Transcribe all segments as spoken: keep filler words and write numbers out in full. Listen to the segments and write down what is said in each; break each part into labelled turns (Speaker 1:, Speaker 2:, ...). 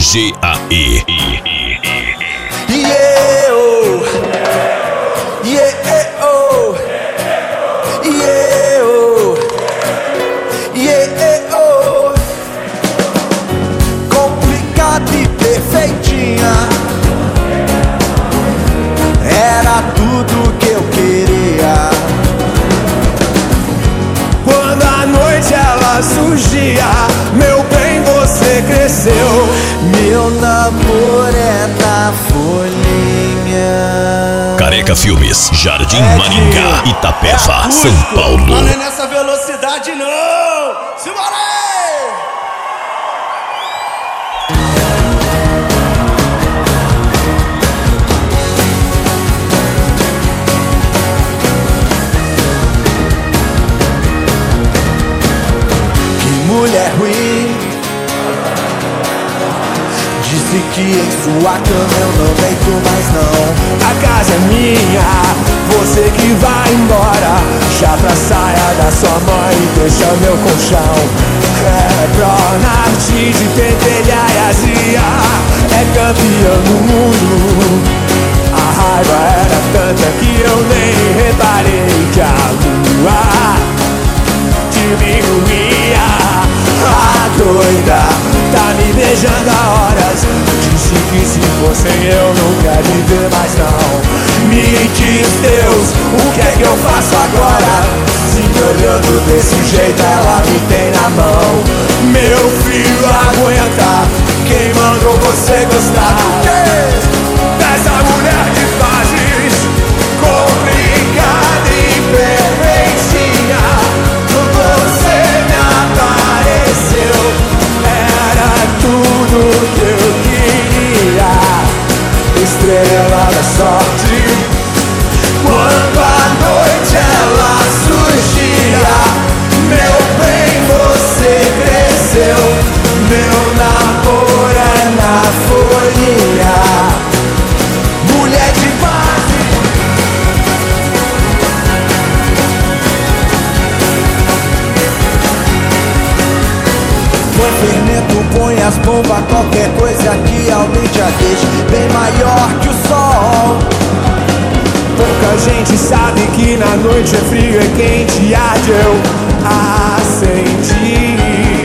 Speaker 1: G A E.
Speaker 2: Yeah, oh. Yeah, oh. Yeah, oh. Yeah, oh. Complicada e perfeitinha, era tudo que eu queria. Quando a noite ela surgia, meu bem, você cresceu. Meu namoro é na folhinha.
Speaker 1: Careca Filmes, Jardim
Speaker 2: É
Speaker 1: Maringá,
Speaker 2: que
Speaker 1: Itapeva,
Speaker 2: é
Speaker 1: São Paulo.
Speaker 2: Não é nessa velocidade não. Simbora aí! Mulher ruim, disse que em sua cama eu não deito mais não. A casa é minha, você que vai embora. Chata a saia da sua mãe, deixa meu colchão. É Pronarte de pentelhar e azia, é campeão do mundo. A raiva era tanta que eu nem reparei que a lua diminuía. A doida tá me beijando há horas, disse que se fosse eu não quer viver mais não. Me diz Deus, o que é que eu faço agora? Se me olhando desse jeito ela me tem na mão. Meu filho aguenta, quem mandou você gostar do quê? Dessa mulher de fases complicada e perfeitinha. Você me apareceu, era tudo que eu queria. Estrela da sorte, quando a noite ela surgia, meu bem, você cresceu. Meu namoro é na folhinha. Mulher de base, põe fermento, põe as bombas, qualquer coisa que aumente a deixe bem maior que o sol. Pouca gente sabe que na noite é frio e quente, arde, eu acendi.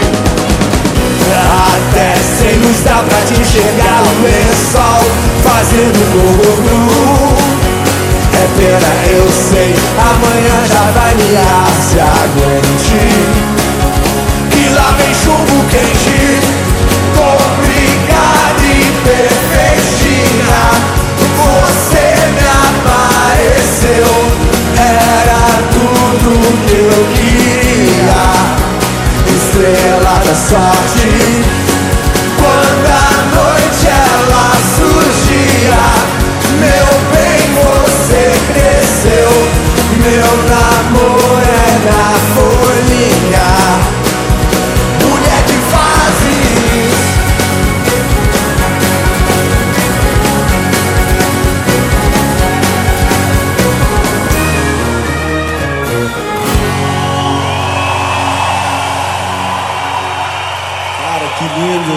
Speaker 2: Até sem luz dá pra te enxergar o lençol fazendo gorro. É pena, eu sei, amanhã já vai miar, se aguente. E lá vem chumbo quente, complicada e perfeitinha. Você me apareceu, era tudo que eu queria. Estrela da sorte, quando a noite ela surgia, meu bem, você cresceu. Meu namoro é na folhinha. Mulher de fases, cara, que lindo.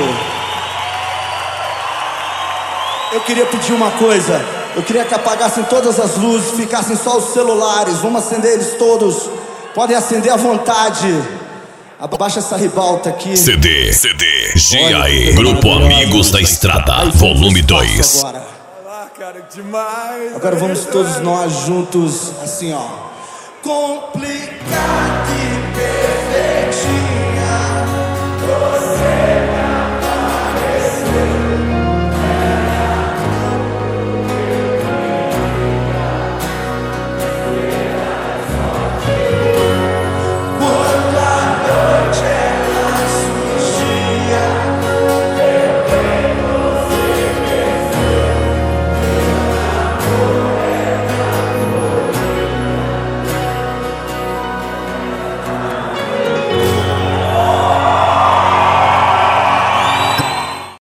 Speaker 2: Eu queria pedir uma coisa. Eu queria que apagassem todas as luzes, ficassem só os celulares. Vamos acender eles todos. Podem acender à vontade. Abaixa essa ribalta aqui.
Speaker 1: C D, C D, G A E, Grupo Amigos da Estrada, volume dois.
Speaker 2: Agora. Olá, cara, demais. Agora vamos todos nós juntos, assim, ó. Complicado.